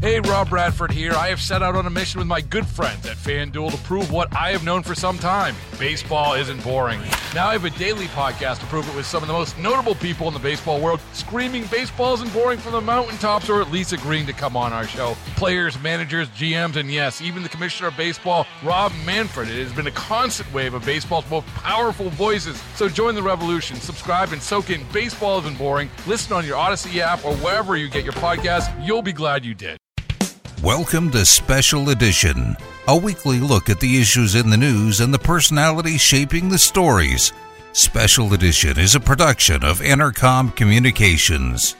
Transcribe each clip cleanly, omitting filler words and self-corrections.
Hey, Rob Bradford here. I have set out on a mission with my good friends at FanDuel to prove what I have known for some time. Baseball isn't boring. Now I have a daily podcast to prove it with some of the most notable people in the baseball world, screaming baseball isn't boring from the mountaintops, or at least agreeing to come on our show. Players, managers, GMs, and yes, even the commissioner of baseball, Rob Manfred. It has been a constant wave of baseball's most powerful voices. So join the revolution. Subscribe and soak in Baseball Isn't Boring. Listen on your Odyssey app or wherever you get your podcasts. You'll be glad you did. Welcome to Special Edition, a weekly look at the issues in the news and the personalities shaping the stories. Special Edition is a production of Intercom Communications.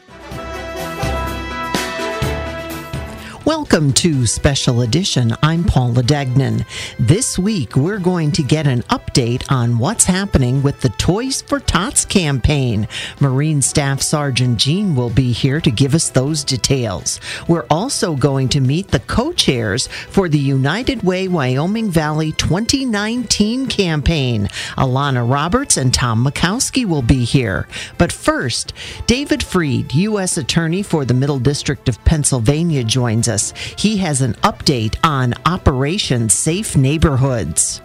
Welcome to Special Edition. I'm Paula Degnan. This week, we're going to get an update on what's happening with the Toys for Tots campaign. Marine Staff Sergeant Jean will be here to give us those details. We're also going to meet the co-chairs for the United Way Wyoming Valley 2019 campaign. Alana Roberts and Tom Makowski will be here. But first, David Freed, U.S. Attorney for the Middle District of Pennsylvania, joins us. He has an update on Operation Safe Neighborhoods.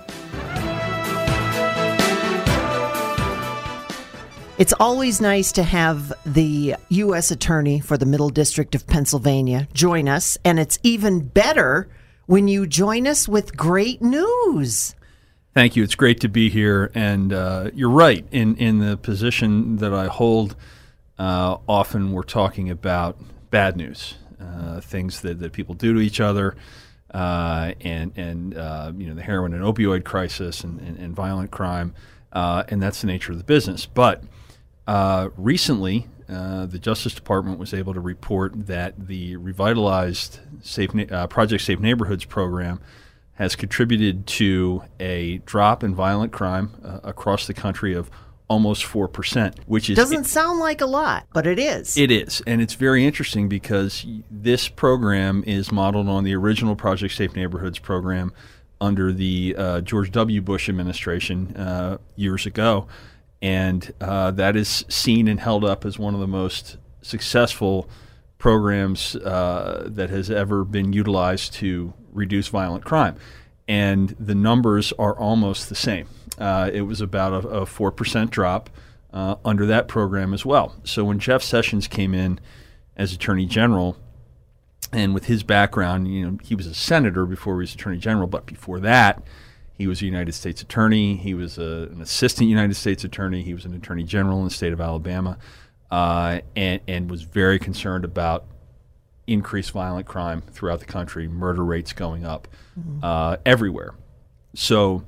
It's always nice to have the U.S. Attorney for the Middle District of Pennsylvania join us, and it's even better when you join us with great news. Thank you. It's great to be here, and you're right. In the position that I hold, often we're talking about bad news. Things that people do to each other, and the heroin and opioid crisis and violent crime, and that's the nature of the business. But recently, the Justice Department was able to report that the revitalized Project Safe Neighborhoods program has contributed to a drop in violent crime across the country of almost 4%, which is... Doesn't sound like a lot, but it is. It is, and it's very interesting because this program is modeled on the original Project Safe Neighborhoods program under the George W. Bush administration years ago, and that is seen and held up as one of the most successful programs that has ever been utilized to reduce violent crime. And the numbers are almost the same. It was about a 4% drop under that program as well. So when Jeff Sessions came in as Attorney General, and with his background, he was a senator before he was Attorney General, but before that, he was a United States Attorney. He was an assistant United States Attorney. He was an Attorney General in the state of Alabama, and was very concerned about increased violent crime throughout the country, murder rates going up everywhere. So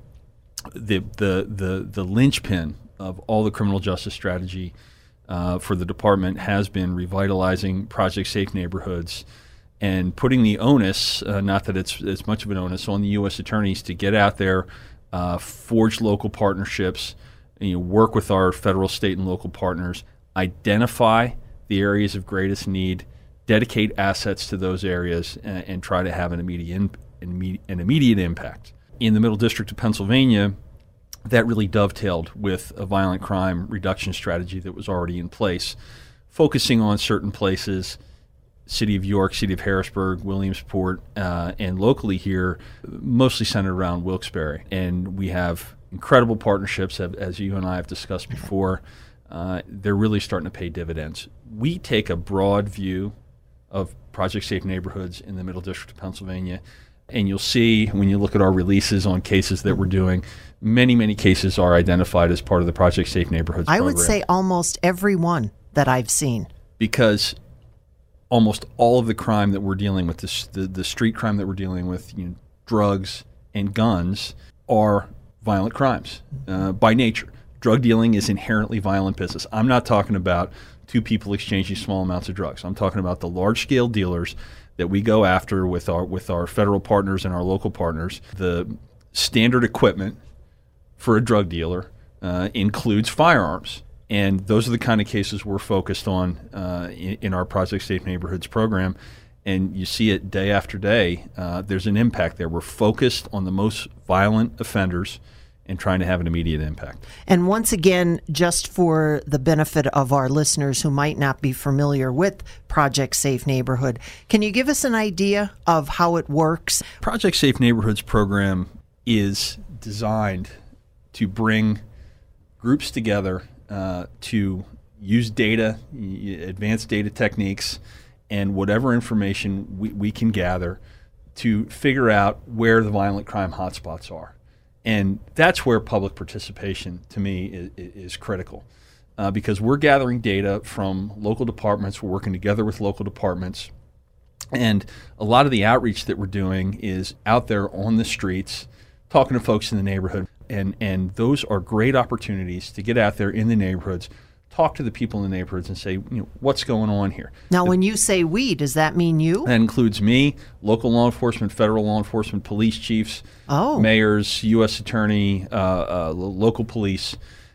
the linchpin of all the criminal justice strategy for the department has been revitalizing Project Safe Neighborhoods and putting the onus, not that it's much of an onus, on the U.S. attorneys to get out there, forge local partnerships, work with our federal, state, and local partners, identify the areas of greatest need, dedicate assets to those areas, and try to have an immediate impact. In the Middle District of Pennsylvania, that really dovetailed with a violent crime reduction strategy that was already in place, focusing on certain places, City of York, City of Harrisburg, Williamsport, and locally here, mostly centered around Wilkes-Barre. And we have incredible partnerships, as you and I have discussed before. They're really starting to pay dividends. We take a broad view of Project Safe Neighborhoods in the Middle District of Pennsylvania, and you'll see when you look at our releases on cases that we're doing, many cases are identified as part of the Project Safe Neighborhoods program. I would say almost every one that I've seen. Because almost all of the crime that we're dealing with, the street crime that we're dealing with, drugs and guns, are violent crimes by nature. Drug dealing is inherently violent business. I'm not talking about two people exchanging small amounts of drugs. I'm talking about the large-scale dealers that we go after with our federal partners and our local partners. The standard equipment for a drug dealer includes firearms. And those are the kind of cases we're focused on in our Project Safe Neighborhoods program. And you see it day after day. There's an impact there. We're focused on the most violent offenders and trying to have an immediate impact. And once again, just for the benefit of our listeners who might not be familiar with Project Safe Neighborhood, can you give us an idea of how it works? Project Safe Neighborhoods program is designed to bring groups together to use data, advanced data techniques, and whatever information we can gather to figure out where the violent crime hotspots are. And that's where public participation, to me, is critical. Because we're gathering data from local departments, we're working together with local departments, and a lot of the outreach that we're doing is out there on the streets, talking to folks in the neighborhood, and those are great opportunities to get out there in the neighborhoods, talk to the people in the neighborhoods and say, what's going on here? Now, when you say we, does that mean you? That includes me, local law enforcement, federal law enforcement, police chiefs, mayors, U.S. attorney, local police.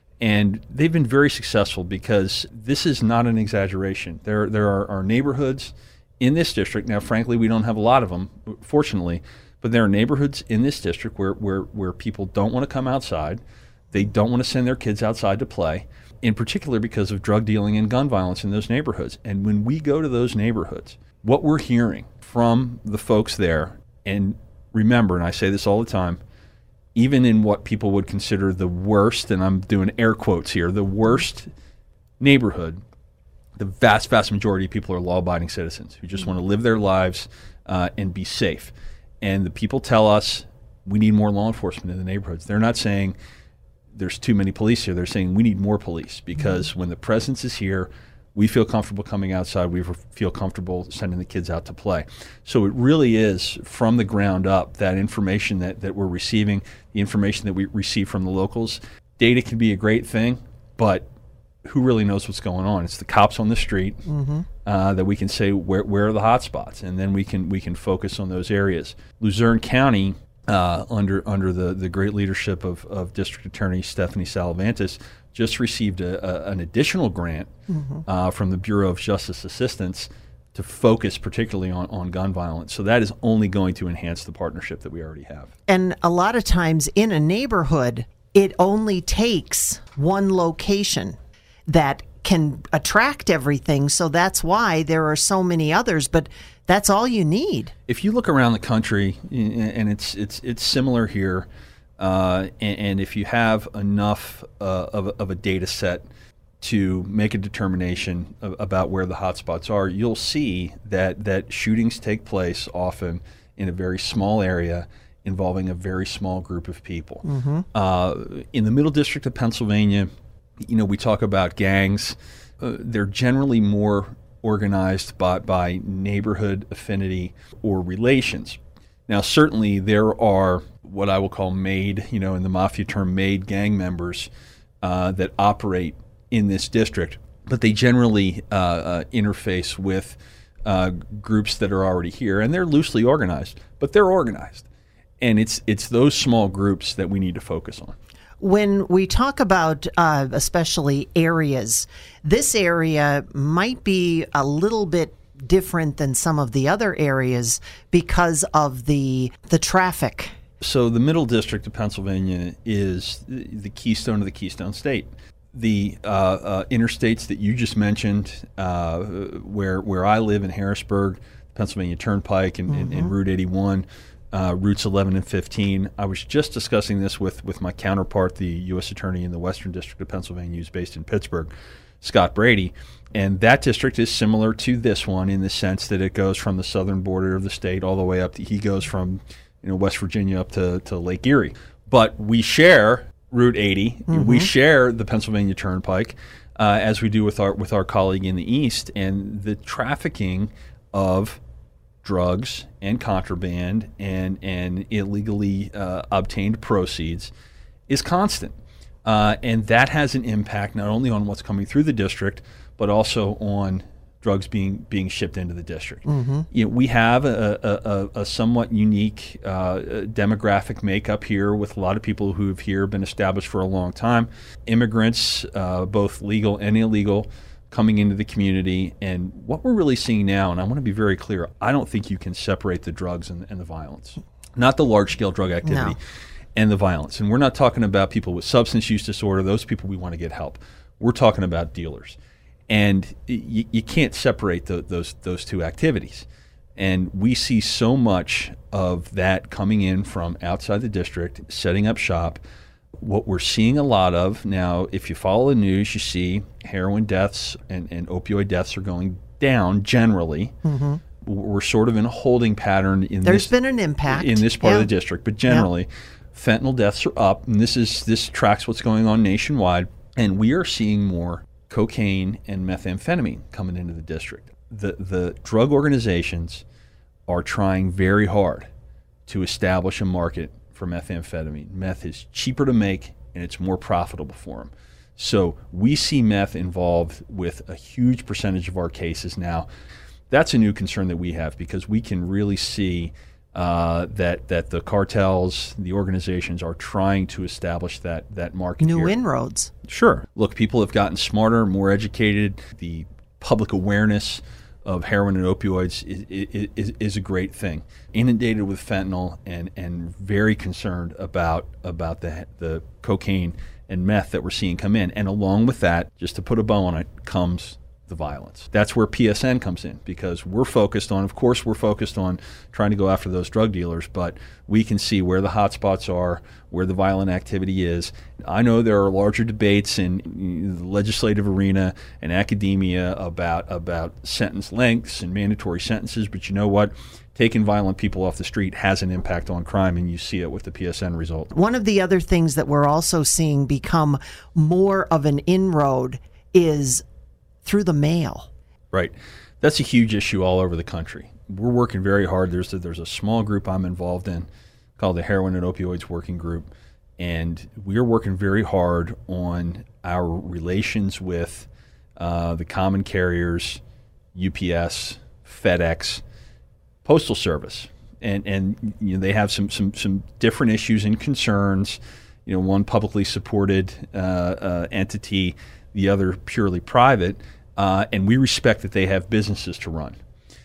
And they've been very successful because this is not an exaggeration. There are neighborhoods in this district. Now, frankly, we don't have a lot of them, fortunately, but there are neighborhoods in this district where people don't want to come outside. They don't want to send their kids outside to play, in particular because of drug dealing and gun violence in those neighborhoods. And when we go to those neighborhoods, what we're hearing from the folks there, and remember, and I say this all the time, even in what people would consider the worst, and I'm doing air quotes here, the worst neighborhood, the vast, vast majority of people are law-abiding citizens who just want to live their lives and be safe. And the people tell us we need more law enforcement in the neighborhoods. They're not saying there's too many police here. They're saying we need more police because when the presence is here, we feel comfortable coming outside. We feel comfortable sending the kids out to play. So it really is from the ground up, that information that we're receiving, the information that we receive from the locals. Data can be a great thing, but who really knows what's going on? It's the cops on the street that we can say where are the hot spots, and then we can focus on those areas. Luzerne County, under the great leadership of District Attorney Stephanie Salavantis, just received an additional grant from the Bureau of Justice Assistance to focus particularly on gun violence. So that is only going to enhance the partnership that we already have. And a lot of times in a neighborhood, it only takes one location that can attract everything. So that's why there are so many others. But that's all you need. If you look around the country, and it's similar here, and if you have enough of a data set to make a determination about where the hotspots are, you'll see that shootings take place often in a very small area involving a very small group of people. In the Middle District of Pennsylvania, we talk about gangs. They're generally more organized by neighborhood affinity or relations. Now, certainly there are what I will call made, in the mafia term, made gang members that operate in this district, but they generally interface with groups that are already here, and they're loosely organized, but they're organized. And it's those small groups that we need to focus on. When we talk about especially areas, this area might be a little bit different than some of the other areas because of the traffic. So the Middle District of Pennsylvania is the keystone of the Keystone State. The interstates that you just mentioned, where I live in Harrisburg, Pennsylvania Turnpike and Route 81, Routes 11 and 15. I was just discussing this with my counterpart, the U.S. Attorney in the Western District of Pennsylvania, who's based in Pittsburgh, Scott Brady. And that district is similar to this one in the sense that it goes from the southern border of the state all the way up to, he goes from West Virginia up to Lake Erie. But we share Route 80. We share the Pennsylvania Turnpike, as we do with our colleague in the east. And the trafficking of drugs and contraband and illegally obtained proceeds is constant. And that has an impact not only on what's coming through the district, but also on drugs being shipped into the district. We have a somewhat unique demographic makeup here with a lot of people who have here been established for a long time. Immigrants, both legal and illegal, coming into the community. And what we're really seeing now, and I want to be very clear, I don't think you can separate the drugs and the violence, not the large-scale drug activity. No. and the violence. And we're not talking about people with substance use disorder. Those people, we want to get help. We're talking about dealers. And you can't separate those two activities. And we see so much of that coming in from outside the district, setting up shop. What we're seeing a lot of now, if you follow the news, you see heroin deaths and opioid deaths are going down generally. Mm-hmm. We're sort of in a holding pattern There's been an impact in this part of the district, but generally fentanyl deaths are up, and this tracks what's going on nationwide, and we are seeing more cocaine and methamphetamine coming into the district. The drug organizations are trying very hard to establish a market for methamphetamine. Meth is cheaper to make, and it's more profitable for them. So we see meth involved with a huge percentage of our cases now. That's a new concern that we have, because we can really see that the cartels, the organizations are trying to establish that market. New inroads. Sure. Look, people have gotten smarter, more educated. The public awareness of heroin and opioids is a great thing. Inundated with fentanyl and very concerned about the cocaine and meth that we're seeing come in. And along with that, just to put a bow on it, comes the violence. That's where PSN comes in, because we're focused on trying to go after those drug dealers, but we can see where the hot spots are, where the violent activity is. I know there are larger debates in the legislative arena and academia about sentence lengths and mandatory sentences, but you know what? Taking violent people off the street has an impact on crime, and you see it with the PSN result. One of the other things that we're also seeing become more of an inroad is through the mail. Right. That's a huge issue all over the country. We're working very hard. There's a small group I'm involved in called the Heroin and Opioids Working Group, and we're working very hard on our relations with the common carriers, UPS, FedEx, Postal Service. And you know, they have some different issues and concerns. You know, one publicly supported entity, the other purely private, and we respect that they have businesses to run.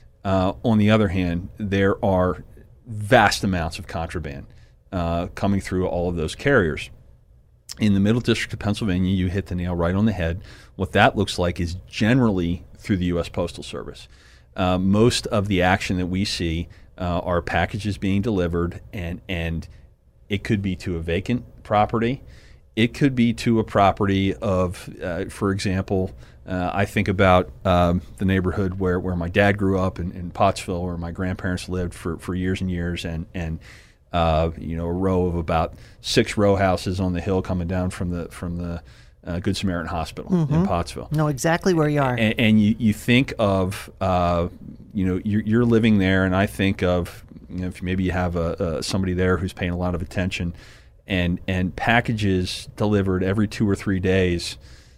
On the other hand, there are vast amounts of contraband coming through all of those carriers. In the Middle District of Pennsylvania, you hit the nail right on the head. What that looks like is generally through the U.S. Postal Service. Most of the action that we see are packages being delivered, and it could be to a vacant property. It could be to a property of, for example, I think about the neighborhood where my dad grew up in Pottsville, where my grandparents lived for years and years, and you know, a row of about 6 row houses on the hill coming down from the Good Samaritan Hospital in Pottsville. Know exactly where you are. And you think of, you know, you're living there, and I think of, you know, if maybe you have somebody there who's paying a lot of attention, and packages delivered every 2 or 3 days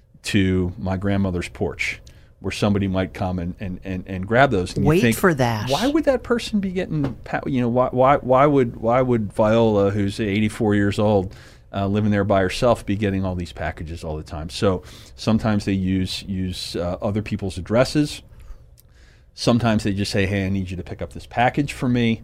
to my grandmother's porch, where somebody might come and grab those. And Wait you think, for that. Why would that person be getting? You know, why would Viola, who's 84 years old, living there by herself, be getting all these packages all the time? So sometimes they use other people's addresses. Sometimes they just say, "Hey, I need you to pick up this package for me,"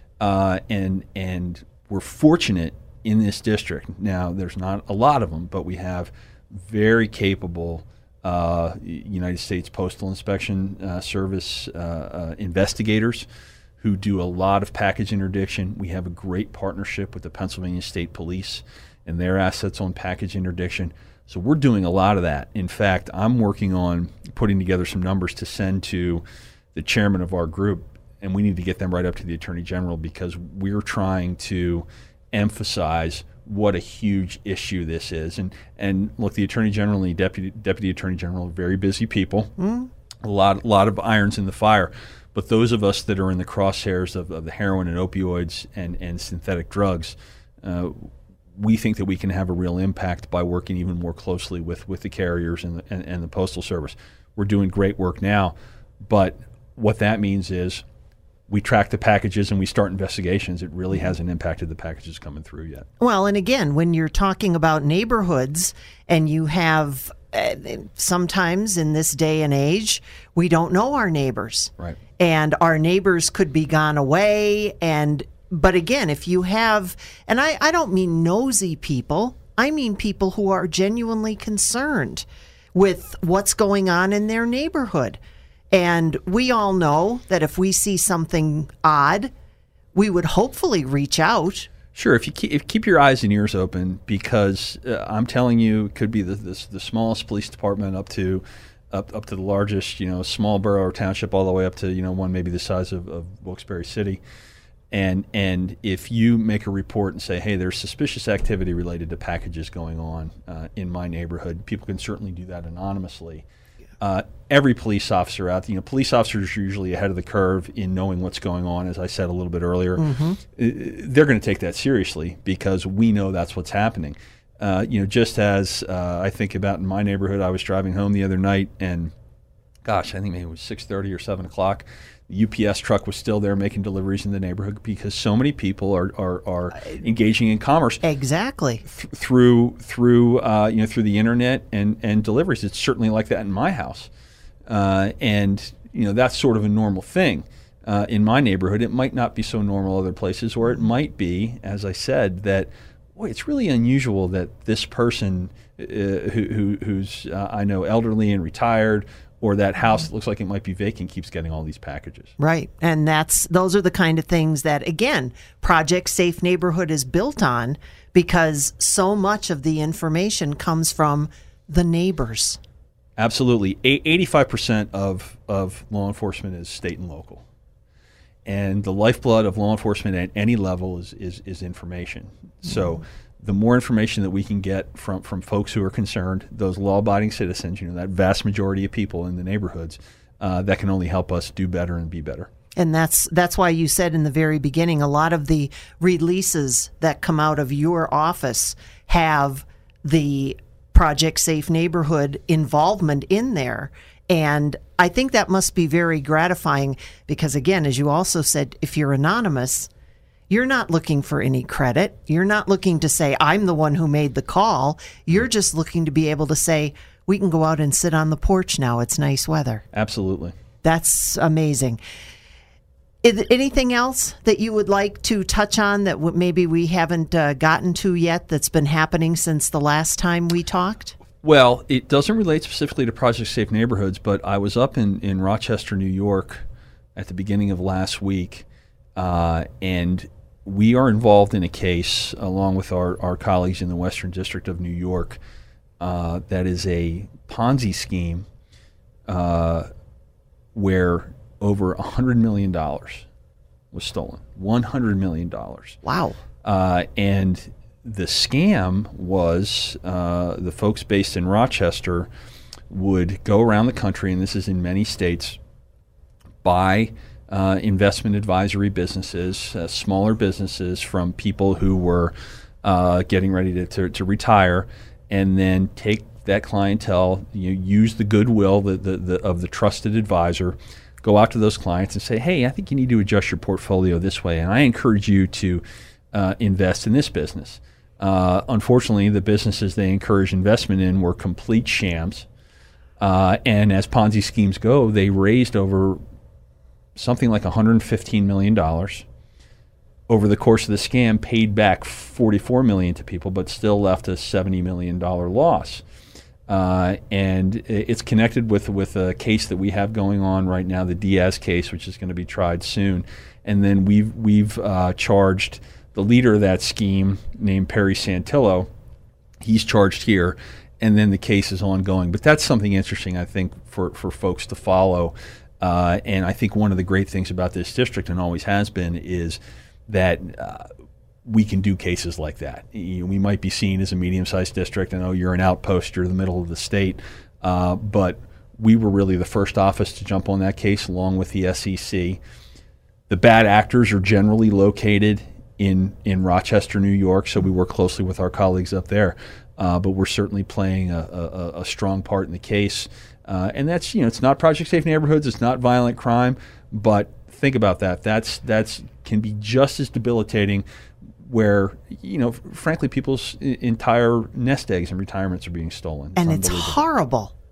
and we're fortunate in this district. Now, there's not a lot of them, but we have very capable United States Postal Inspection Service investigators who do a lot of package interdiction. We have a great partnership with the Pennsylvania State Police and their assets on package interdiction. So we're doing a lot of that. In fact, I'm working on putting together some numbers to send to the chairman of our group, and we need to get them right up to the Attorney General, because we're trying to emphasize what a huge issue this is. And look, the Attorney General and the Deputy Attorney General are very busy people, a lot of irons in the fire. But those of us that are in the crosshairs of the heroin and opioids and synthetic drugs, we think that we can have a real impact by working even more closely with the carriers and the Postal Service. We're doing great work now, but what that means is we track the packages and we start investigations. It really hasn't impacted the packages coming through yet. Well, and again, when you're talking about neighborhoods and you have sometimes in this day and age, we don't know our neighbors. Right. And our neighbors could be gone away, and But again, if you have, and I don't mean nosy people, I mean people who are genuinely concerned with what's going on in their neighborhood. And we all know that if we see something odd, we would hopefully reach out. Sure, if you keep your eyes and ears open, because I'm telling you, it could be the smallest police department up to the largest, small borough or township, all the way up to one maybe the size of Wilkes-Barre City. And if you make a report and say, hey, there's suspicious activity related to packages going on in my neighborhood, people can certainly do that anonymously. Every police officer out there, police officers are usually ahead of the curve in knowing what's going on, as I said a little bit earlier. Mm-hmm. They're going to take that seriously because we know that's what's happening. Just as I think about in my neighborhood, I was driving home the other night, and gosh, I think maybe it was 6:30 or 7 o'clock. The UPS truck was still there making deliveries in the neighborhood because so many people are engaging in commerce. Exactly. Through the internet and deliveries. It's certainly like that in my house, and that's sort of a normal thing in my neighborhood. It might not be so normal other places, or it might be, as I said, that it's really unusual that this person who's I know elderly and retired, or that house that looks like it might be vacant, keeps getting all these packages. Right. And those are the kind of things that, again, Project Safe Neighborhood is built on, because so much of the information comes from the neighbors. Absolutely. 85% of law enforcement is state and local. And the lifeblood of law enforcement at any level is information. So the more information that we can get from folks who are concerned, those law-abiding citizens, that vast majority of people in the neighborhoods, that can only help us do better and be better. And that's why you said in the very beginning, a lot of the releases that come out of your office have the Project Safe Neighborhood involvement in there. And I think that must be very gratifying because, again, as you also said, if you're anonymous, you're not looking for any credit. You're not looking to say, I'm the one who made the call. You're just looking to be able to say, we can go out and sit on the porch now. It's nice weather. Absolutely. That's amazing. Is there anything else that you would like to touch on that maybe we haven't gotten to yet that's been happening since the last time we talked? Well, it doesn't relate specifically to Project Safe Neighborhoods, but I was up in Rochester, New York at the beginning of last week, and we are involved in a case, along with our colleagues in the Western District of New York, that is a Ponzi scheme where over $100 million was stolen. $100 million. Wow. And the scam was the folks based in Rochester would go around the country, and this is in many states, buy investment advisory businesses, smaller businesses from people who were getting ready to retire, and then take that clientele, use the goodwill of the trusted advisor, go out to those clients and say, hey, I think you need to adjust your portfolio this way, and I encourage you to invest in this business. Unfortunately, the businesses they encouraged investment in were complete shams, and as Ponzi schemes go, they raised over something like $115 million. Over the course of the scam, paid back $44 million to people, but still left a $70 million loss. And it's connected with a case that we have going on right now, the Diaz case, which is going to be tried soon. And then we've charged the leader of that scheme, named Perry Santillo. He's charged here, and then the case is ongoing. But that's something interesting, I think, for folks to follow. And I think one of the great things about this district, and always has been, is that we can do cases like that. We might be seen as a medium-sized district. I know you're an outpost, you're in the middle of the state, but we were really the first office to jump on that case along with the SEC. The bad actors are generally located in Rochester, New York, so we work closely with our colleagues up there, but we're certainly playing a strong part in the case. And that's, it's not Project Safe Neighborhoods, it's not violent crime, but think about that. That's can be just as debilitating, where, frankly, people's entire nest eggs and retirements are being stolen. And it's horrible.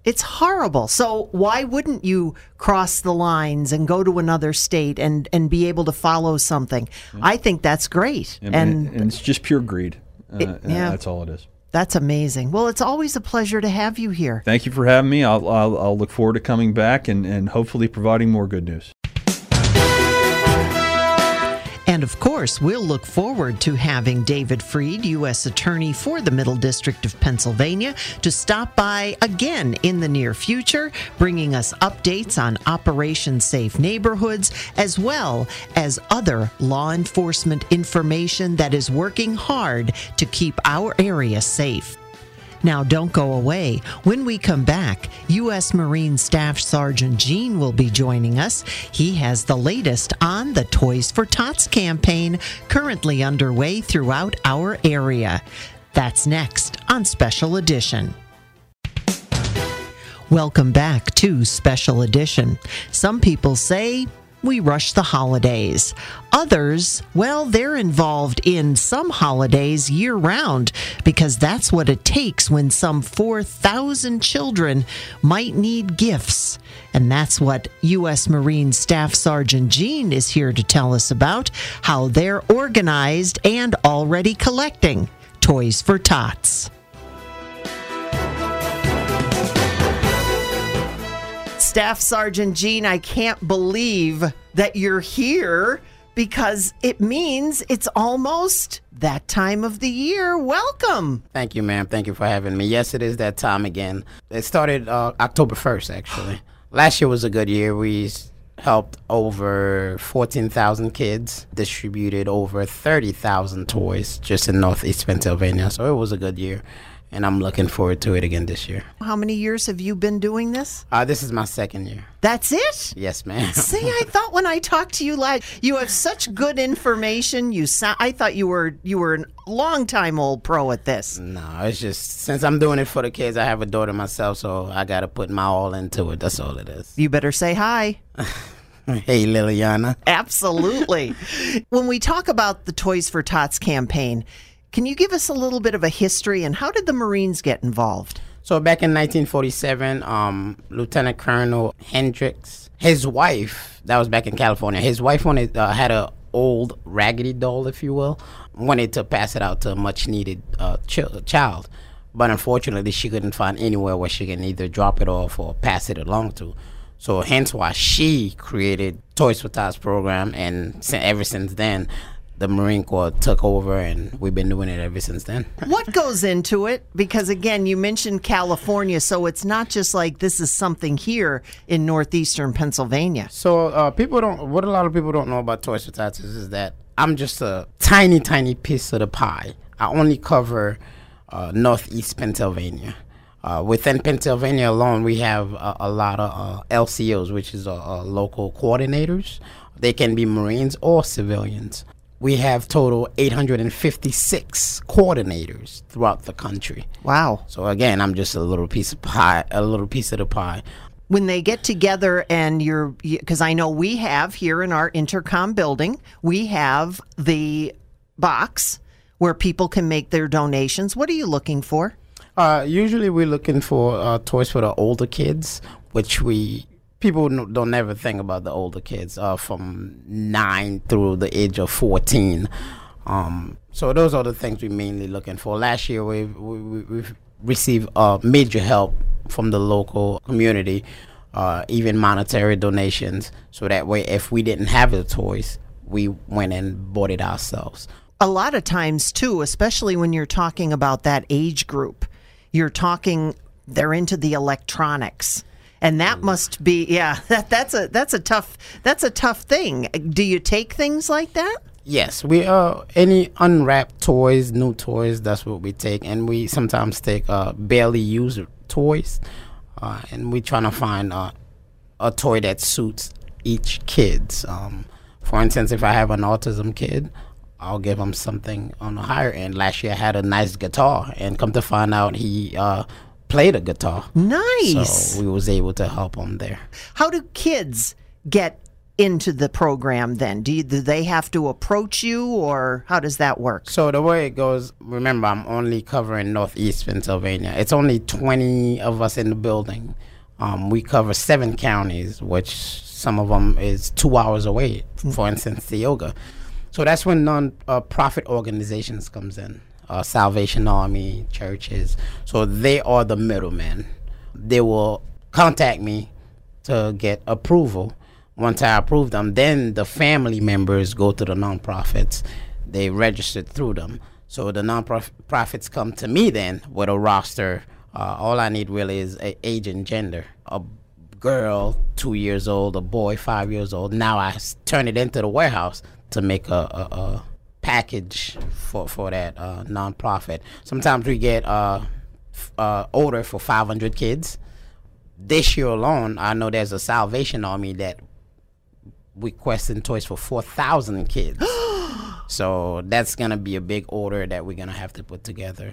It's horrible. So why wouldn't you cross the lines and go to another state and be able to follow something? I think that's great. And it's just pure greed. That's all it is. That's amazing. Well, it's always a pleasure to have you here. Thank you for having me. I'll look forward to coming back and hopefully providing more good news. And of course, we'll look forward to having David Freed, U.S. Attorney for the Middle District of Pennsylvania, to stop by again in the near future, bringing us updates on Operation Safe Neighborhoods, as well as other law enforcement information that is working hard to keep our area safe. Now, don't go away. When we come back, U.S. Marine Staff Sergeant Gene will be joining us. He has the latest on the Toys for Tots campaign currently underway throughout our area. That's next on Special Edition. Welcome back to Special Edition. Some people say we rush the holidays. Others, well, they're involved in some holidays year-round because that's what it takes when some 4,000 children might need gifts. And that's what U.S. Marine Staff Sergeant Gene is here to tell us about, how they're organized and already collecting Toys for Tots. Staff Sergeant Gene, I can't believe that you're here because it means it's almost that time of the year. Welcome. Thank you, ma'am. Thank you for having me. Yes, it is that time again. It started October 1st, actually. Last year was a good year. We helped over 14,000 kids, distributed over 30,000 toys just in Northeast Pennsylvania. So it was a good year. And I'm looking forward to it again this year. How many years have you been doing this? This is my second year. That's it? Yes, ma'am. See, I thought when I talked to you last, you have such good information. I thought you were a long-time old pro at this. No, it's just since I'm doing it for the kids, I have a daughter myself, so I got to put my all into it. That's all it is. You better say hi. Hey, Liliana. Absolutely. When we talk about the Toys for Tots campaign, can you give us a little bit of a history and how did the Marines get involved? So back in 1947, Lieutenant Colonel Hendricks, his wife, that was back in California, his wife had an old Raggedy doll, if you will, wanted to pass it out to a much-needed child. But unfortunately, she couldn't find anywhere where she can either drop it off or pass it along to. So hence why she created Toys for Tots program, and ever since then, the Marine Corps took over, and we've been doing it ever since then. What goes into it? Because, again, you mentioned California, so it's not just like this is something here in northeastern Pennsylvania. So what a lot of people don't know about Toys for Tots is that I'm just a tiny, tiny piece of the pie. I only cover northeast Pennsylvania. Within Pennsylvania alone, we have a lot of LCOs, which is local coordinators. They can be Marines or civilians. We have total 856 coordinators throughout the country. Wow. So again, I'm just a little piece of the pie. When they get together and because I know we have here in our intercom building, we have the box where people can make their donations. What are you looking for? Usually we're looking for toys for the older kids, which people don't ever think about the older kids from 9 through the age of 14. So those are the things we're mainly looking for. Last year, we've received major help from the local community, even monetary donations. So that way, if we didn't have the toys, we went and bought it ourselves. A lot of times, too, especially when you're talking about that age group, they're into the electronics. And that must be, that's a tough thing. Do you take things like that? Yes, we any unwrapped toys, new toys, that's what we take, and we sometimes take barely used toys, and we trying to find a toy that suits each kid's. For instance, if I have an autism kid, I'll give him something on the higher end. Last year I had a nice guitar, and come to find out he played a guitar. Nice. So we was able to help him there. How do kids get into the program then? Do they have to approach you, or how does that work? So the way it goes, remember, I'm only covering Northeast Pennsylvania. It's only 20 of us in the building. We cover 7 counties, which some of them is 2 hours away, for instance, Tioga. So that's when non-profit organizations comes in, Salvation Army, churches. So they are the middlemen. They will contact me to get approval. Once I approve them, then the family members go to the nonprofits. They registered through them. So the nonprofits come to me then with a roster. All I need really is age and gender. A girl 2 years old, a boy 5 years old. Now I turn it into the warehouse to make a package for that nonprofit. Sometimes we get order for 500 kids. This year alone, I know there's a Salvation Army that requesting toys for 4,000 kids. So that's going to be a big order that we're going to have to put together.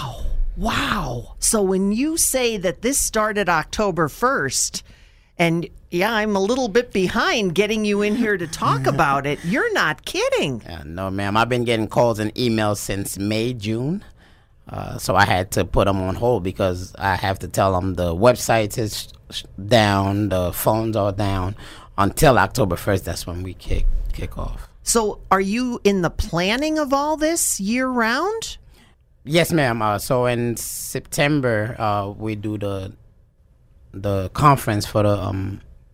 Wow. So when you say that this started October 1st, and yeah, I'm a little bit behind getting you in here to talk about it, you're not kidding. No, ma'am. I've been getting calls and emails since May, June. So I had to put them on hold because I have to tell them the website is down, the phones are down. Until October 1st, that's when we kick off. So are you in the planning of all this year round? Yes, ma'am. So in September, we do the conference for the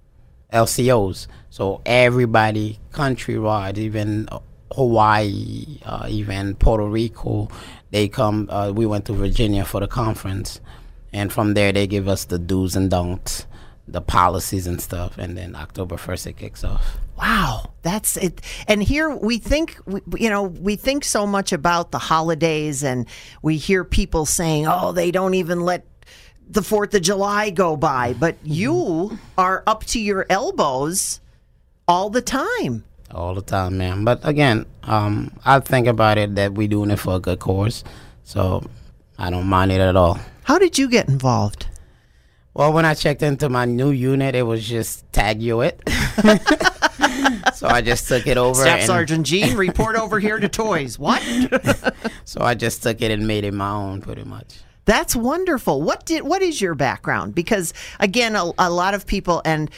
LCOs. So everybody countrywide, even Hawaii, even Puerto Rico, they come. We went to Virginia for the conference. And from there, they give us the do's and don'ts, the policies and stuff, and then October 1st it kicks off. Wow, that's it. And here we think so much about the holidays, and we hear people saying, "Oh, they don't even let the 4th of July go by." But you are up to your elbows all the time. All the time, man. But again, I think about it that we're doing it for a good cause, so I don't mind it at all. How did you get involved? Well, when I checked into my new unit, it was just tag you it. So I just took it over. Staff Sergeant Gene, report over here to toys. What? So I just took it and made it my own, pretty much. That's wonderful. What is your background? Because again, a lot of people, and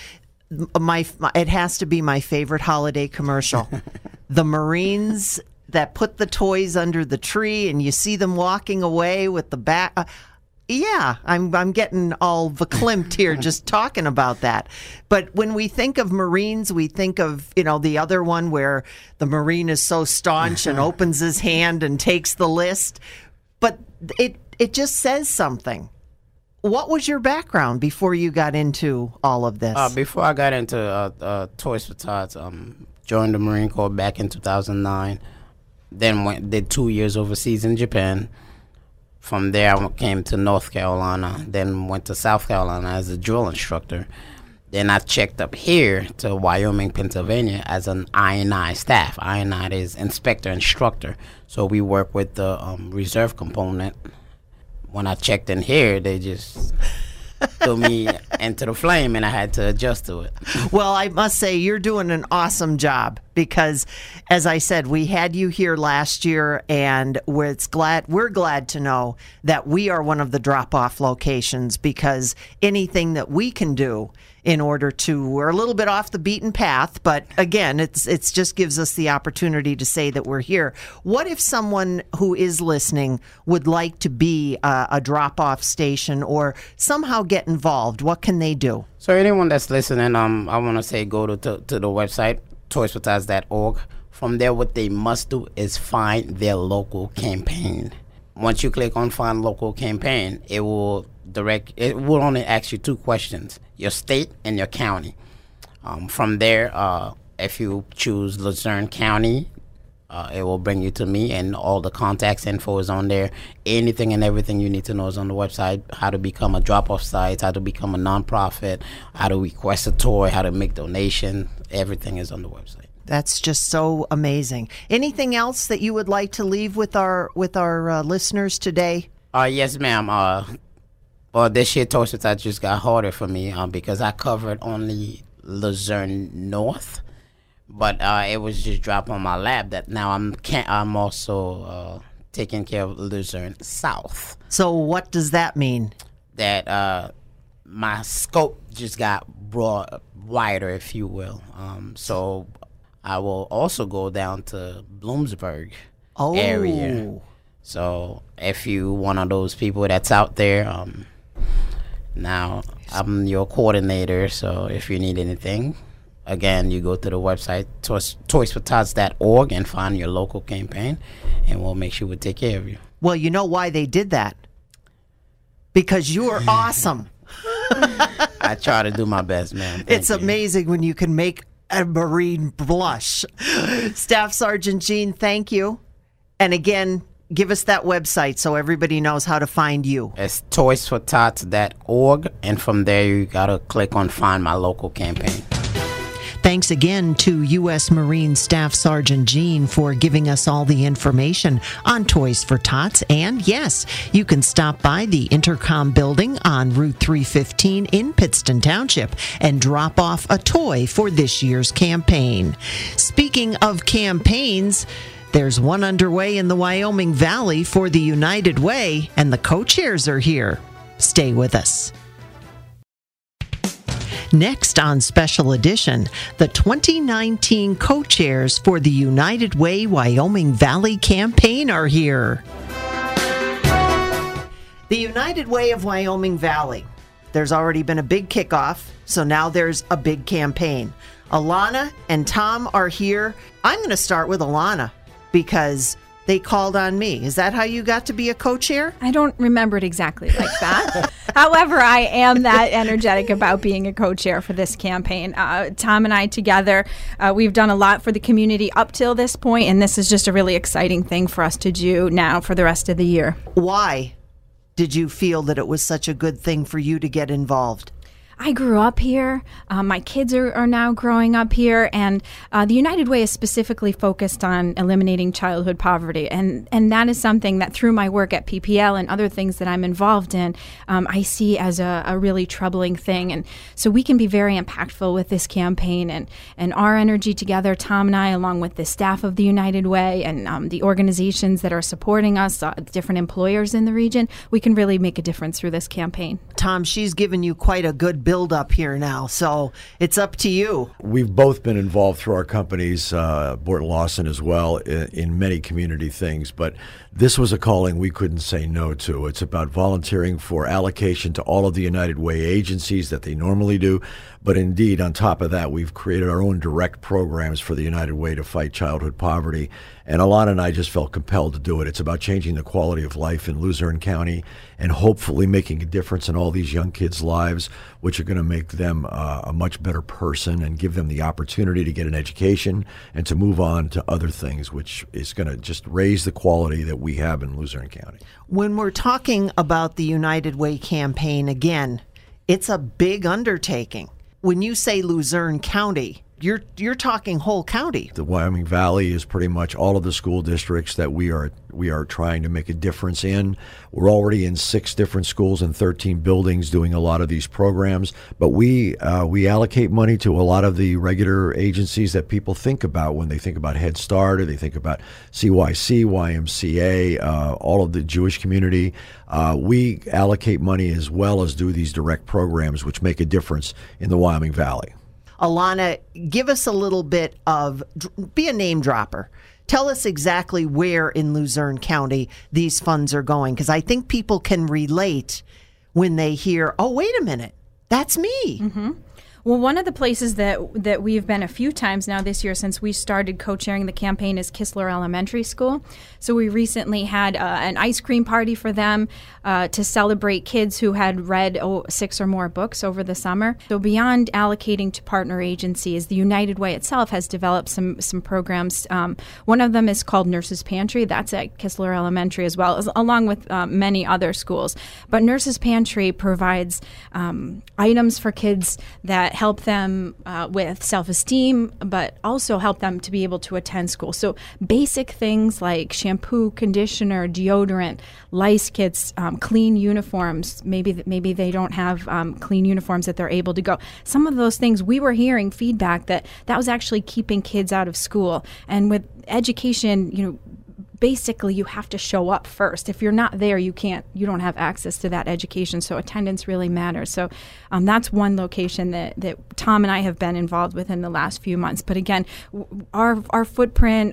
it has to be my favorite holiday commercial. The Marines that put the toys under the tree, and you see them walking away with the back. Yeah, I'm getting all verklempt here just talking about that. But when we think of Marines, we think of, the other one where the Marine is so staunch and opens his hand and takes the list. But it just says something. What was your background before you got into all of this? Before I got into Toys for Tots, joined the Marine Corps back in 2009. Then did 2 years overseas in Japan. From there, I came to North Carolina, then went to South Carolina as a drill instructor. Then I checked up here to Wyoming, Pennsylvania as an I&I staff. I&I is inspector instructor. So we work with the reserve component. When I checked in here, they just threw me into the flame, and I had to adjust to it. Well, I must say you're doing an awesome job because, as I said, we had you here last year, and we're glad to know that we are one of the drop-off locations, because anything that we can do in order to, we're a little bit off the beaten path, but again, it's just gives us the opportunity to say that we're here. What if someone who is listening would like to be a drop-off station or somehow get involved? What can they do? So anyone that's listening, I want to say go to the website, toysfortots.org. From there, what they must do is find their local campaign. Once you click on Find Local Campaign, it will only ask you 2 questions: your state and your county. From there, if you choose Luzerne County, it will bring you to me, and all the contacts info is on there. Anything and everything you need to know is on the website: how to become a drop-off site, how to become a nonprofit, how to request a toy, how to make donation. Everything is on the website. That's just so amazing. Anything else that you would like to leave with our listeners today? Yes, ma'am. Well, this year Toys for Tots just got harder for me because I covered only Luzerne North, but it was just dropped on my lap that now I'm also taking care of Luzerne South. So what does that mean? That my scope just got broad, wider, if you will. So I will also go down to Bloomsburg area. So if you one of those people that's out there, now I'm your coordinator. So if you need anything, again, you go to the website toysfortots.org and find your local campaign, and we'll make sure we take care of you. Well, you know why they did that? Because you are awesome. I try to do my best, man. It's amazing when you can make a Marine blush. Staff Sergeant Gene, thank you. And again, give us that website so everybody knows how to find you. It's toysfortots.org, and from there you gotta click on Find My Local Campaign. Thanks again to U.S. Marine Staff Sergeant Gene for giving us all the information on Toys for Tots. And yes, you can stop by the Intercom building on Route 315 in Pittston Township and drop off a toy for this year's campaign. Speaking of campaigns, there's one underway in the Wyoming Valley for the United Way, and the co-chairs are here. Stay with us. Next on Special Edition, the 2019 co-chairs for the United Way Wyoming Valley campaign are here. The United Way of Wyoming Valley. There's already been a big kickoff, so now there's a big campaign. Alana and Tom are here. I'm going to start with Alana because they called on me. Is that how you got to be a co-chair? I don't remember it exactly like that. However, I am that energetic about being a co-chair for this campaign. Tom and I together, we've done a lot for the community up till this point, and this is just a really exciting thing for us to do now for the rest of the year. Why did you feel that it was such a good thing for you to get involved? I grew up here. My kids are now growing up here, and the United Way is specifically focused on eliminating childhood poverty, and that is something that through my work at PPL and other things that I'm involved in, I see as a really troubling thing. And so we can be very impactful with this campaign, and our energy together, Tom and I, along with the staff of the United Way and the organizations that are supporting us, different employers in the region, we can really make a difference through this campaign. Tom, she's given you quite a good build up here now, so it's up to you. We've both been involved through our companies, Borton Lawson as well, in many community things, but this was a calling we couldn't say no to. It's about volunteering for allocation to all of the United Way agencies that they normally do, but indeed, on top of that, we've created our own direct programs for the United Way to fight childhood poverty, and Alana and I just felt compelled to do it. It's about changing the quality of life in Luzerne County and hopefully making a difference in all these young kids' lives, which are going to make them a much better person and give them the opportunity to get an education and to move on to other things, which is going to just raise the quality that we have in Luzerne County. When we're talking about the United Way campaign, again, it's a big undertaking. When you say Luzerne County, you're talking whole county. The Wyoming Valley is pretty much all of the school districts that we are trying to make a difference in. We're already in 6 different schools and 13 buildings doing a lot of these programs, but we allocate money to a lot of the regular agencies that people think about when they think about Head Start or they think about CYC, YMCA, all of the Jewish community. We allocate money as well as do these direct programs which make a difference in the Wyoming Valley. Alana, give us a little bit of, be a name dropper. Tell us exactly where in Luzerne County these funds are going, because I think people can relate when they hear, oh, wait a minute, that's me. Mm-hmm. Well, one of the places that we've been a few times now this year since we started co-chairing the campaign is Kistler Elementary School. So we recently had an ice cream party for them to celebrate kids who had read 6 or more books over the summer. So beyond allocating to partner agencies, the United Way itself has developed some programs. One of them is called Nurses Pantry. That's at Kistler Elementary as well, along with many other schools. But Nurses Pantry provides items for kids that that help them with self-esteem, but also help them to be able to attend school. So basic things like shampoo, conditioner, deodorant, lice kits, clean uniforms. Maybe they don't have clean uniforms that they're able to go. Some of those things, we were hearing feedback that was actually keeping kids out of school. And with education, basically you have to show up first. If you're not there, you don't have access to that education. So attendance really matters. So that's one location that Tom and I have been involved with in the last few months. But again, our footprint,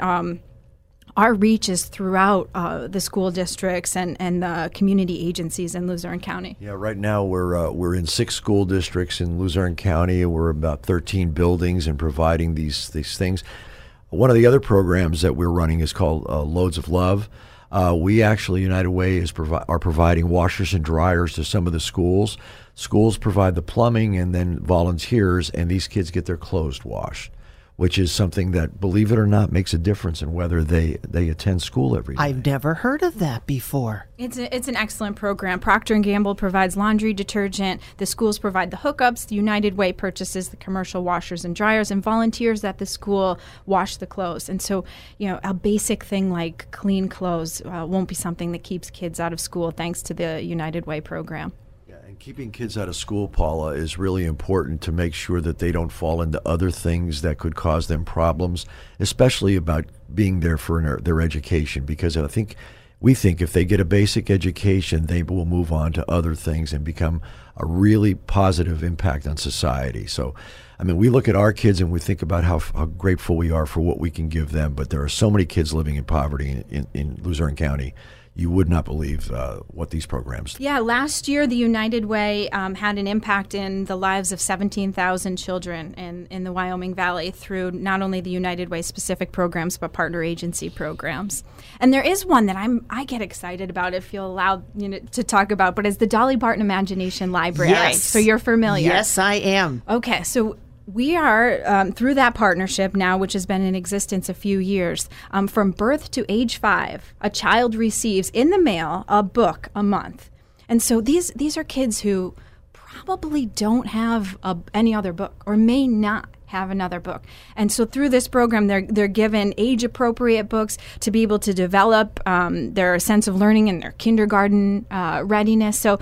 our reach is throughout the school districts and the community agencies in Luzerne County. Yeah, right now we're in 6 school districts in Luzerne County. We're about 13 buildings and providing these things. One of the other programs that we're running is called Loads of Love. We actually, United Way, are providing washers and dryers to some of the schools. Schools provide the plumbing and then volunteers, and these kids get their clothes washed, which is something that, believe it or not, makes a difference in whether they attend school every day. I've never heard of that before. It's an excellent program. Procter & Gamble provides laundry detergent. The schools provide the hookups. The United Way purchases the commercial washers and dryers, and volunteers at the school wash the clothes. And so, a basic thing like clean clothes won't be something that keeps kids out of school thanks to the United Way program. Keeping kids out of school, Paula, is really important to make sure that they don't fall into other things that could cause them problems, especially about being there for their education, because we think if they get a basic education, they will move on to other things and become a really positive impact on society. So, we look at our kids and we think about how grateful we are for what we can give them, but there are so many kids living in poverty in Luzerne County. You would not believe what these programs do. Yeah, last year the United Way had an impact in the lives of 17,000 children in the Wyoming Valley through not only the United Way specific programs, but partner agency programs. And there is one that I get excited about, if you'll allow to talk about, but it's the Dolly Parton Imagination Library. Yes. So you're familiar. Yes, I am. Okay, so we are, through that partnership now, which has been in existence a few years, from birth to age 5, a child receives in the mail a book a month. And so these are kids who probably don't have any other book or may not have another book. And so through this program, they're given age-appropriate books to be able to develop their sense of learning and their kindergarten readiness. So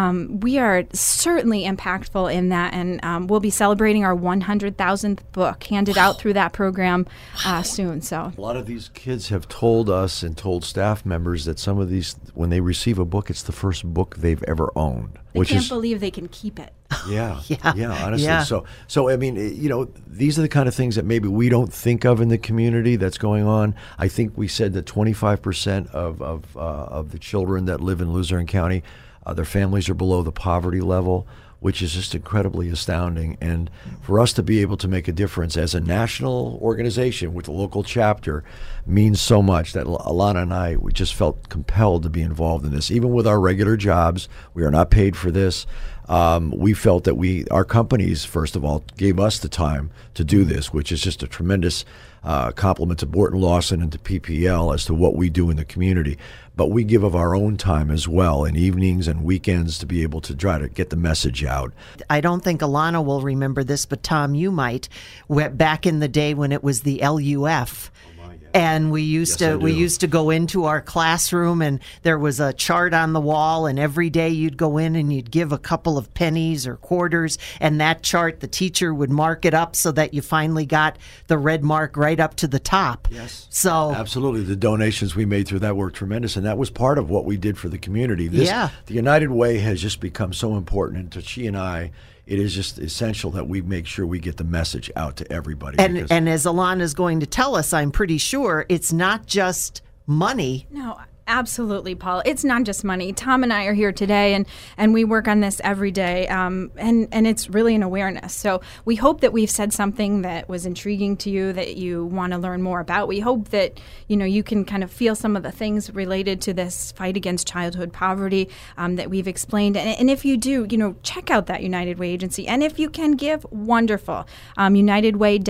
we are certainly impactful in that, and we'll be celebrating our 100,000th book handed out through that program soon. So a lot of these kids have told us and told staff members that some of these, when they receive a book, it's the first book they've ever owned. They can't believe they can keep it. Yeah, honestly. Yeah. So I mean, these are the kind of things that maybe we don't think of in the community that's going on. I think we said that 25% of the children that live in Luzerne County, their families are below the poverty level, which is just incredibly astounding. And for us to be able to make a difference as a national organization with a local chapter means so much that Alana and I, we just felt compelled to be involved in this. Even with our regular jobs, we are not paid for this. We felt that our companies, first of all, gave us the time to do this, which is just a tremendous compliment to Borton Lawson and to PPL as to what we do in the community. But we give of our own time as well, in evenings and weekends, to be able to try to get the message out. I don't think Alana will remember this, but Tom, you might. Back in the day when it was the LUF. And we used to go into our classroom, and there was a chart on the wall, and every day you'd go in and you'd give a couple of pennies or quarters, and that chart, the teacher would mark it up so that you finally got the red mark right up to the top. Yes. So absolutely. The donations we made through that were tremendous, and that was part of what we did for the community. The United Way has just become so important, and to she and I, it is just essential that we make sure we get the message out to everybody. And as Alana's going to tell us, I'm pretty sure it's not just money. No, absolutely, Paul. It's not just money. Tom and I are here today, and we work on this every day, and it's really an awareness. So we hope that we've said something that was intriguing to you, that you want to learn more about. We hope that you can kind of feel some of the things related to this fight against childhood poverty that we've explained. And if you do, check out that United Way agency. And if you can give, wonderful.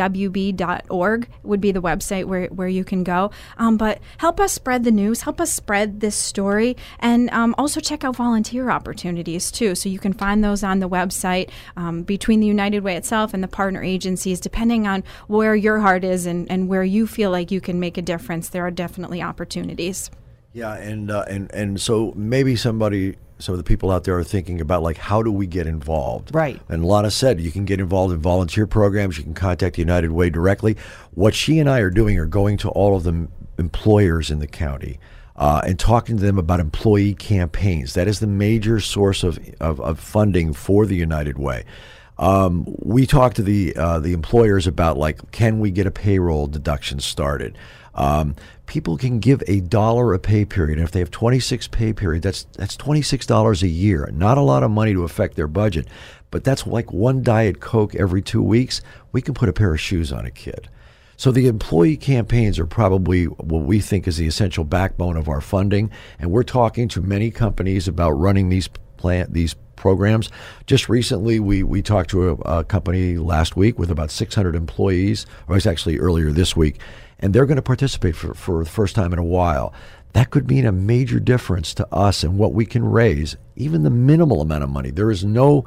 UnitedWayWB.org would be the website where you can go. But help us spread the news. Help us spread spread this story, and also check out volunteer opportunities too. So you can find those on the website between the United Way itself and the partner agencies, depending on where your heart is and where you feel like you can make a difference. There are definitely opportunities. Yeah, and so maybe some of the people out there are thinking about, like, how do we get involved? Right. And Lana said you can get involved in volunteer programs. You can contact United Way directly. What she and I are doing are going to all of the employers in the county and talking to them about employee campaigns. That is the major source of funding for the United Way. We talk to the employers about, like, can we get a payroll deduction started? People can give $1 a pay period. And if they have 26 pay period, that's $26 a year. Not a lot of money to affect their budget, but that's like one Diet Coke every 2 weeks. We can put a pair of shoes on a kid. So the employee campaigns are probably what we think is the essential backbone of our funding. And we're talking to many companies about running these programs. Just recently, we talked to a company last week with about 600 employees, or it was actually earlier this week, and they're going to participate for the first time in a while. That could mean a major difference to us and what we can raise, even the minimal amount of money. There's no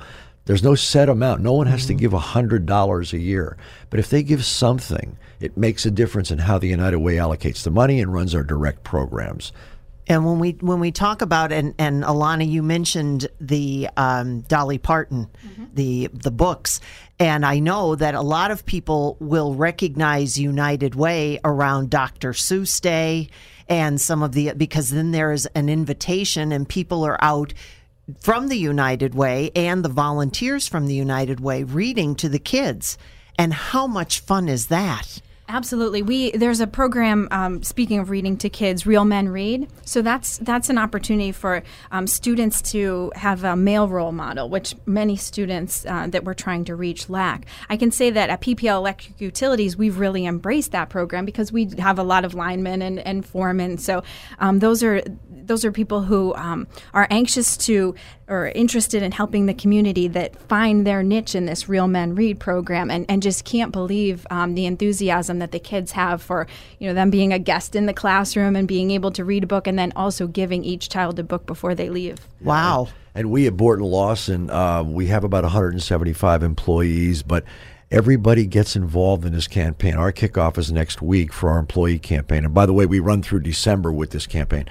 set amount. No one has to give $100 a year. But if they give something, it makes a difference in how the United Way allocates the money and runs our direct programs. And when we talk about, and Alana, you mentioned the Dolly Parton, the books, and I know that a lot of people will recognize United Way around Dr. Seuss Day and some of because then there is an invitation and people are out from the United Way and the volunteers from the United Way reading to the kids. And how much fun is that? Absolutely. There's a program, speaking of reading to kids, Real Men Read. So that's an opportunity for students to have a male role model, which many students that we're trying to reach lack. I can say that at PPL Electric Utilities, we've really embraced that program because we have a lot of linemen and foremen. So those are people who are anxious to or interested in helping the community that find their niche in this Real Men Read program and just can't believe the enthusiasm that the kids have for them being a guest in the classroom and being able to read a book and then also giving each child a book before they leave. Wow. And we at Borton Lawson, we have about 175 employees, but everybody gets involved in this campaign. Our kickoff is next week for our employee campaign. And by the way, we run through December with this campaign.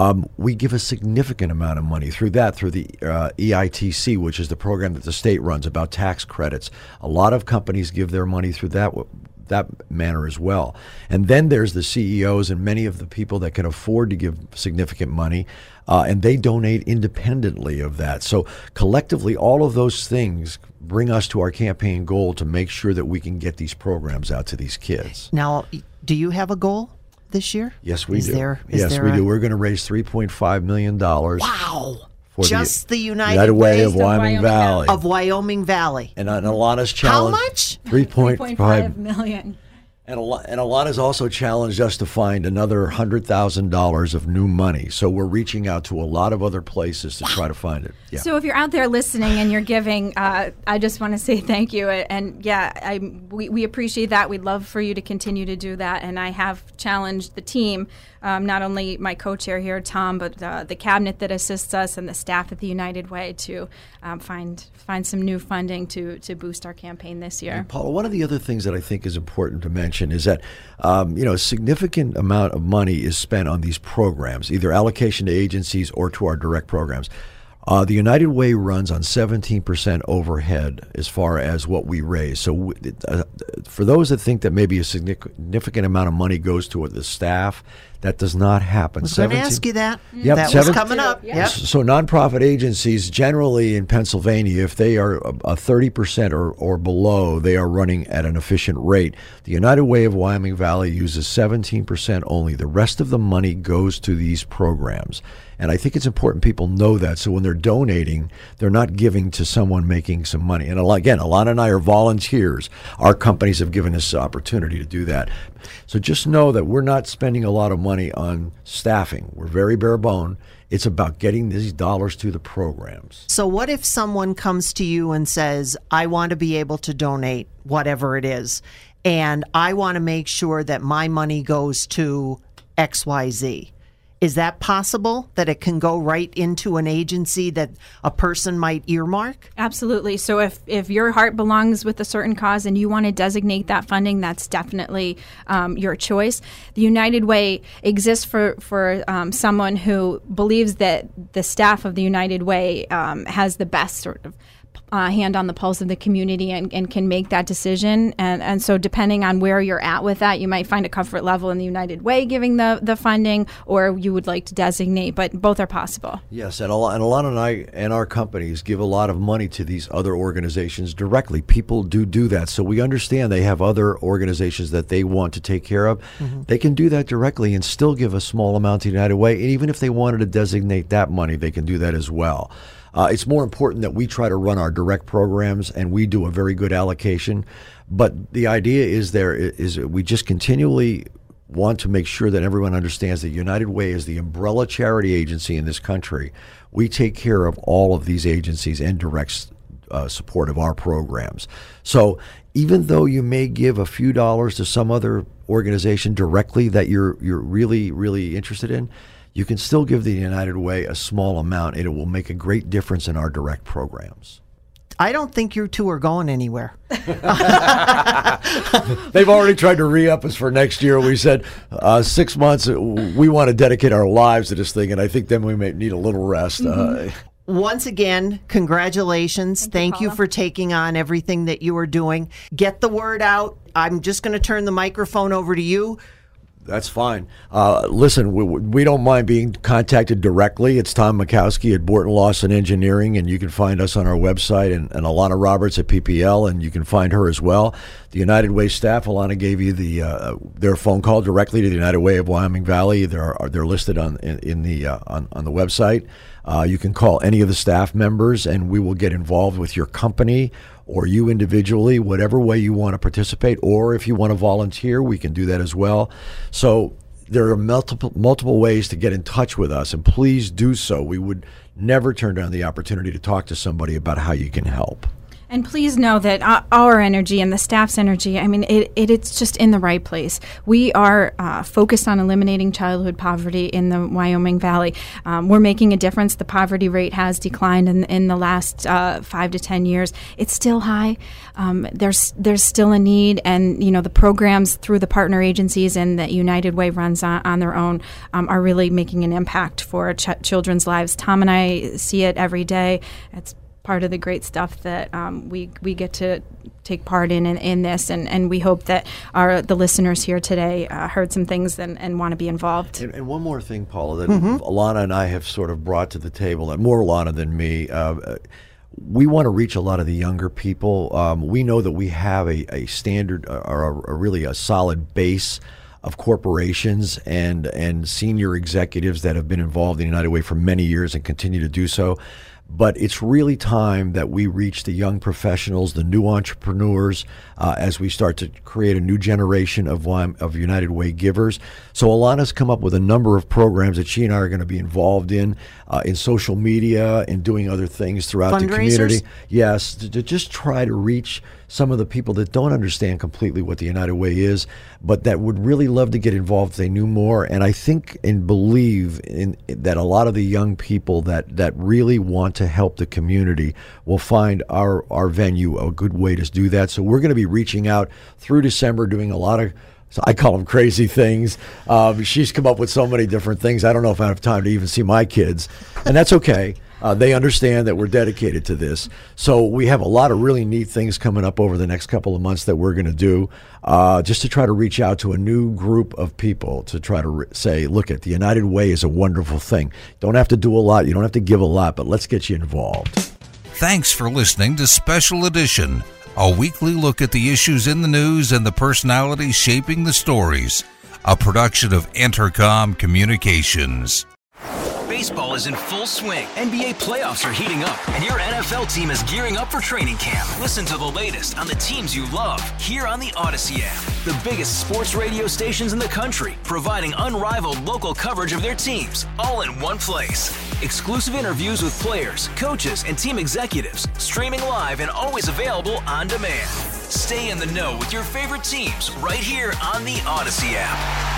We give a significant amount of money through the EITC, which is the program that the state runs about tax credits. A lot of companies give their money through that manner as well. And then there's the CEOs and many of the people that can afford to give significant money, and they donate independently of that. So collectively, all of those things bring us to our campaign goal to make sure that we can get these programs out to these kids. Now, do you have a goal this year? Yes, we do. Is we do. We're going to raise $3.5 million. Wow. For just the United Way of Wyoming Valley. Of Wyoming Valley. And Alana's challenge. How much? $3.5 million. And Alana's also challenged us to find another $100,000 of new money. So we're reaching out to a lot of other places to try to find it. Yeah. So if you're out there listening and you're giving, I just want to say thank you. And we appreciate that. We'd love for you to continue to do that. And I have challenged the team, not only my co-chair here, Tom, but the cabinet that assists us and the staff at the United Way to find some new funding to boost our campaign this year. And Paula, one of the other things that I think is important to mention is that a significant amount of money is spent on these programs, either allocation to agencies or to our direct programs. The United Way runs on 17% overhead as far as what we raise. So for those that think that maybe a significant amount of money goes to the staff, that does not happen. I was going to ask you that. Yep, that was coming up. Yep. So nonprofit agencies generally in Pennsylvania, if they are 30% or below, they are running at an efficient rate. The United Way of Wyoming Valley uses 17% only. The rest of the money goes to these programs. And I think it's important people know that. So when they're donating, they're not giving to someone making some money. And again, Alana and I are volunteers. Our companies have given us the opportunity to do that. So just know that we're not spending a lot of money on staffing. We're very bare bone. It's about getting these dollars to the programs. So what if someone comes to you and says, I want to be able to donate whatever it is, and I want to make sure that my money goes to XYZ? Is that possible, that it can go right into an agency that a person might earmark? Absolutely. So if your heart belongs with a certain cause and you want to designate that funding, that's definitely your choice. The United Way exists for someone who believes that the staff of the United Way has the best sort of hand on the pulse of the community and can make that decision. And so depending on where you're at with that, you might find a comfort level in the United Way giving the funding, or you would like to designate, but both are possible. Yes, and Alana and I and our companies give a lot of money to these other organizations directly. People do that. So we understand they have other organizations that they want to take care of. Mm-hmm. They can do that directly and still give a small amount to United Way. And even if they wanted to designate that money, they can do that as well. It's more important that we try to run our direct programs, and we do a very good allocation. But the idea is we just continually want to make sure that everyone understands that United Way is the umbrella charity agency in this country. We take care of all of these agencies and direct support of our programs. So even though you may give a few dollars to some other organization directly that you're really, really interested in, you can still give the United Way a small amount, and it will make a great difference in our direct programs. I don't think you two are going anywhere. They've already tried to re-up us for next year. We said 6 months, we want to dedicate our lives to this thing, and I think then we may need a little rest. Mm-hmm. Once again, congratulations. Thank you for taking on everything that you are doing. Get the word out. I'm just going to turn the microphone over to you. That's fine. Listen, we don't mind being contacted directly. It's Tom Mikowski at Borton Lawson Engineering, and you can find us on our website, and Alana Roberts at PPL, and you can find her as well. The United Way staff, Alana gave you their phone call directly to the United Way of Wyoming Valley. They're listed on the website. You can call any of the staff members, and we will get involved with your company or you individually, whatever way you want to participate, or if you want to volunteer, we can do that as well. So there are multiple ways to get in touch with us, and please do so. We would never turn down the opportunity to talk to somebody about how you can help. And please know that our energy and the staff's energy, I mean, it's just in the right place. We are focused on eliminating childhood poverty in the Wyoming Valley. We're making a difference. The poverty rate has declined in the last 5 to 10 years. It's still high. There's still a need, and the programs through the partner agencies and that United Way runs on their own are really making an impact for children's lives. Tom and I see it every day. It's part of the great stuff that we get to take part in this, and we hope that the listeners here today heard some things and want to be involved. And one more thing, Paula, that Alana and I have sort of brought to the table, and more Alana than me, we want to reach a lot of the younger people. We know that we have a standard or really a solid base of corporations and senior executives that have been involved in United Way for many years and continue to do so. But it's really time that we reach the young professionals, the new entrepreneurs, as we start to create a new generation of United Way givers. So Alana's come up with a number of programs that she and I are going to be involved in social media and doing other things throughout the community. Yes, to just try to reach some of the people that don't understand completely what the United Way is, but that would really love to get involved if they knew more. And I think and believe that a lot of the young people that really want to help the community will find our venue a good way to do that. So we're going to be reaching out through December, doing a lot of, so I call them crazy things. She's come up with so many different things. I don't know if I have time to even see my kids, and that's okay. They understand that we're dedicated to this. So we have a lot of really neat things coming up over the next couple of months that we're going to do just to try to reach out to a new group of people to try to say, look, the United Way is a wonderful thing. Don't have to do a lot. You don't have to give a lot, but let's get you involved. Thanks for listening to Special Edition, a weekly look at the issues in the news and the personalities shaping the stories, a production of Entercom Communications. Baseball is in full swing. NBA playoffs are heating up, and your NFL team is gearing up for training camp. Listen to the latest on the teams you love here on the Odyssey app. The biggest sports radio stations in the country, providing unrivaled local coverage of their teams, all in one place. Exclusive interviews with players, coaches, and team executives, streaming live and always available on demand. Stay in the know with your favorite teams right here on the Odyssey app.